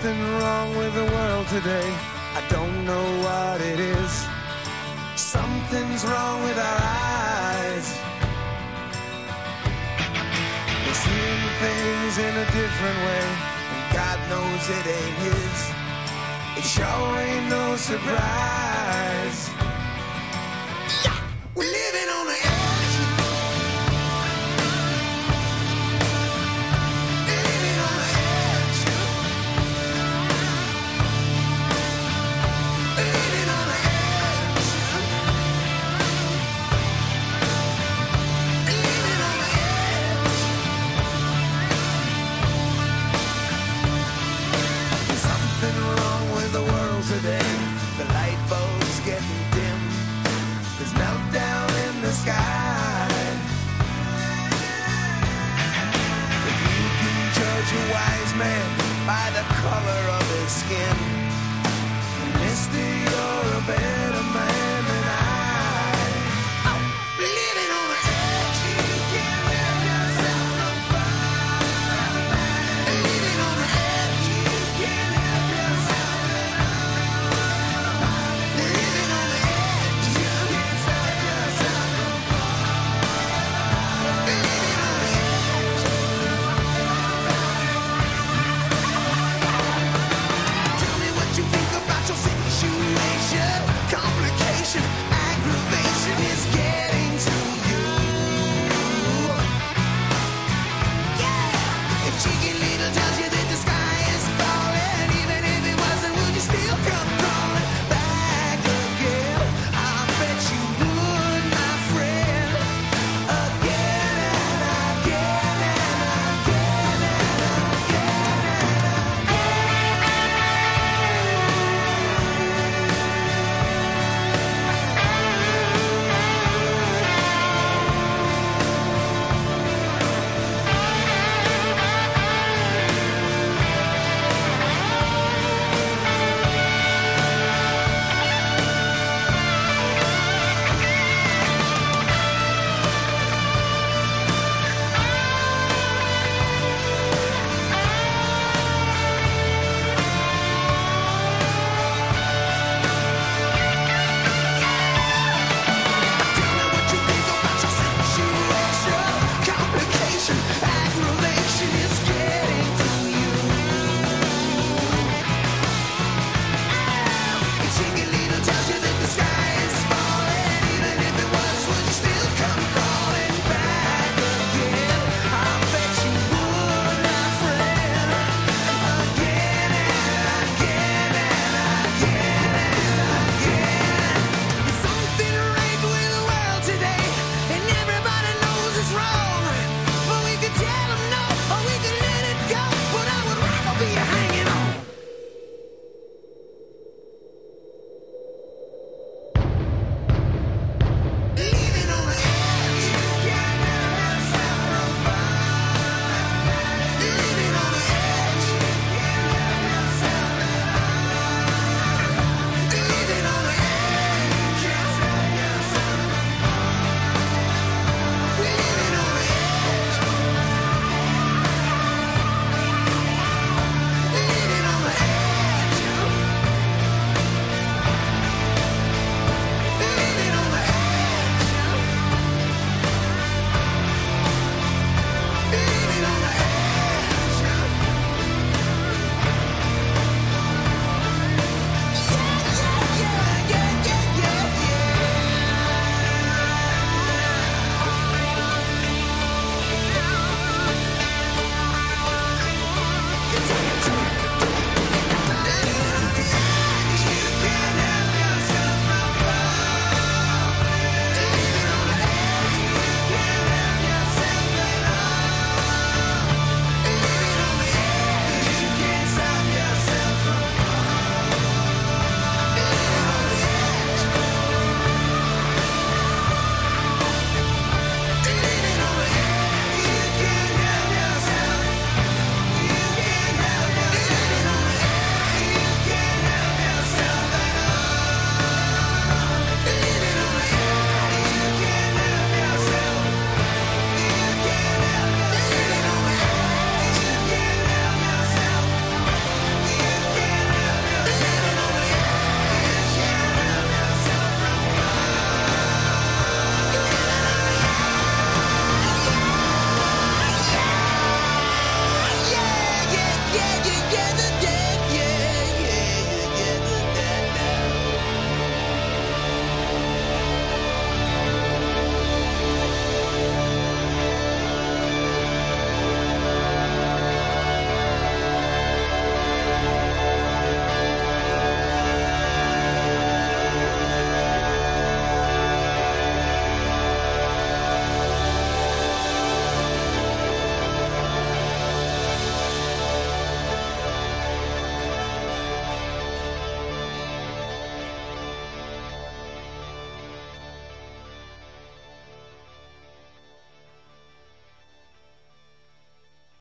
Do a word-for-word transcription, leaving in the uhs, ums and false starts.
something wrong with the world today. I don't know what it is. Something's wrong with our eyes. We're seeing things in a different way, and God knows it ain't His. It sure ain't no surprise. Yeah! We're living on the edge. Today, the light bulb's getting dim. There's meltdown in the sky. If you can judge a wise man by the color of his skin,